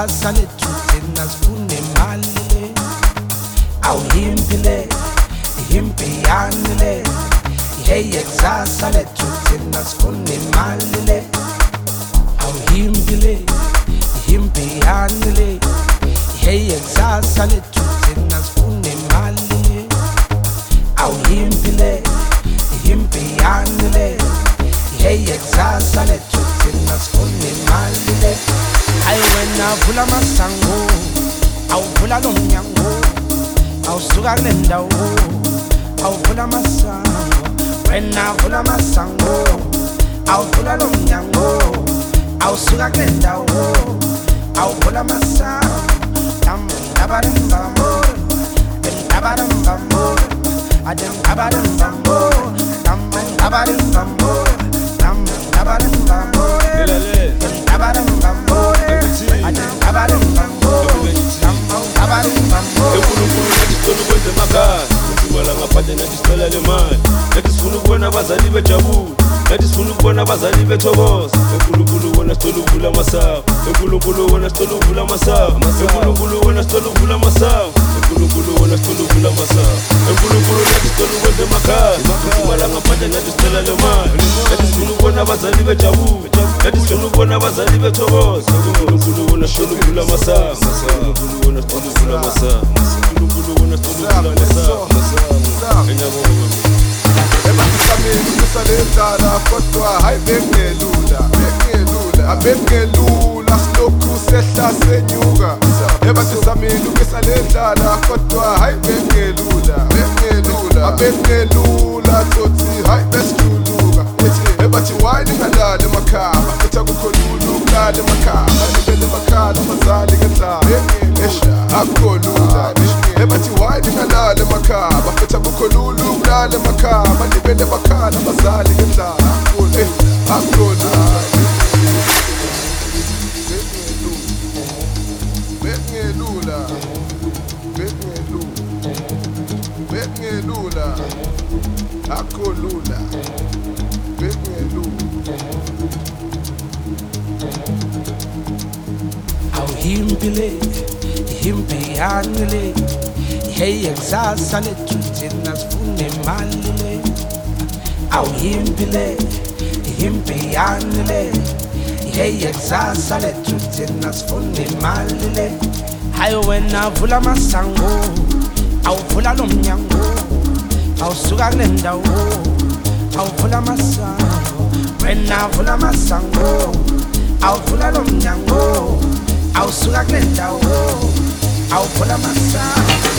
kusasa lethu thina sifune imali le, awuyimpi le, yimpi yani le. Hey kusasa lethu thina sifune imali le, awuyimpi le, yimpi yani le. Hey kusasa lethu thina sifune imali le, awuyimpi le, yimpi yani le. Hey kusasa lethu thina sifune imali le. Hayi wena vula masango, awuvula lomnyango, awusuka kule ndawo, awuvula masango. Wena vula masango, awuvula lomnyango, awusuka kule ndawo, awuvula masango. Dam dabarim bambo, dem dabarim bambo, adem dabarim bambo, dam dabarim bambo, dam dabarim bambo, dem dabarim bambo. Sifuna le mali, nathi sifuna ukubona abazali bejabula, nathi sifuna ukubona abazali bethokoza. uNkulunkulu wona sithola uvula amasango, uNkulunkulu wona sithola uvula amasango, uNkulunkulu wona sithola uvula amasango, uNkulunkulu wona sithola uvula amasango. uNkulunkulu nathi sithola ukwenza emakhaya, uthumela ngaphandle nathi sithola le mali, nathi sifuna ukubona abazali bejabula, nathi sifuna ukubona abazali bethokoza. uNkulunkulu wona sithola uvula amasango, uNkulunkulu wona sithola uvula amasango, uNkulunkulu wona sithola uvula amasango. Kusalendala kodwa hayi bekungelula, abekungelula silokhu sehla senyuka. Ebantu samile kusalendala kodwa hayi bekungelula, abekungelula tsothi hayi besijuluka. Ebathi wine ngalala emakhaya, ethi akukho lula ukulala emakhaya, nibele emakhaya abazali ngendlala, akukho lula. Ebathi wine ngalala emakhaya, ethi akukho lula ukulala emakhaya, nibele emakhaya abazali ngendlala, akukho lula. Bekungelula, akukho lula. Awuyimpi le, yimpi yani le. Hey kusasa lethu thina sifune imali le, awuyimpi le, yimpi yani le. Hey kusasa lethu thina sifune imali le. Hayi wena vula masango, awuvula lomnyango, awusuka kule ndawo, awuvula masango. Wena vula masango, awuvula lomnyango, awusuka kule ndawo, awuvula masango.